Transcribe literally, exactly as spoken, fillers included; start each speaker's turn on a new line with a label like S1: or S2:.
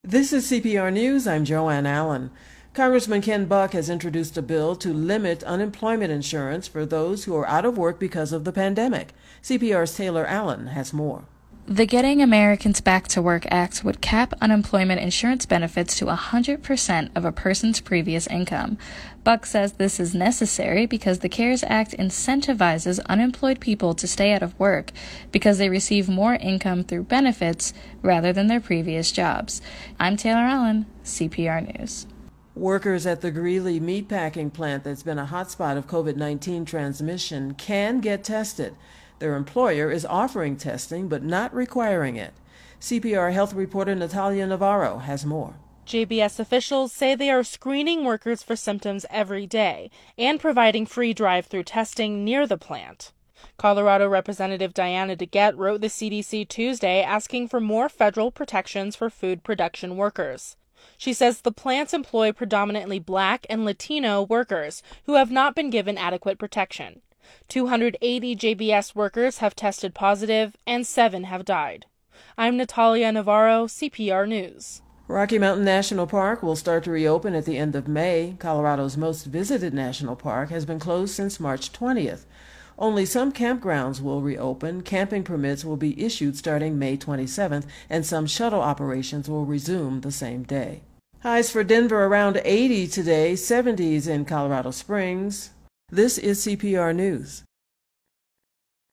S1: This is C P R News. I'm Joanne Allen. Congressman Ken Buck has introduced a bill to limit unemployment insurance for those who are out of work because of the pandemic. C P R's Taylor Allen has more.
S2: The Getting Americans Back to Work Act would cap unemployment insurance benefits to one hundred percent of a person's previous income. Buck says this is necessary because the CARES Act incentivizes unemployed people to stay out of work because they receive more income through benefits rather than their previous jobs. I'm Taylor Allen, C P R News.
S1: Workers at the Greeley meatpacking plant that's been a hotspot of COVID nineteen transmission can get tested. Their employer is offering testing but not requiring it. C P R health reporter Natalia Navarro has more.
S3: J B S officials say they are screening workers for symptoms every day and providing free drive-through testing near the plant. Colorado Representative Diana DeGette wrote the C D C Tuesday asking for more federal protections for food production workers. She says the plants employ predominantly Black and Latino workers who have not been given adequate protection. two hundred eighty J B S workers have tested positive and seven have died. I'm Natalia Navarro, C P R News.
S1: Rocky Mountain National Park will start to reopen at the end of May. Colorado's most visited national park has been closed since March twentieth. Only some campgrounds will reopen. Camping permits will be issued starting May twenty-seventh, and some shuttle operations will resume the same day. Highs for Denver around eighty today, seventies in Colorado Springs. This is C P R News.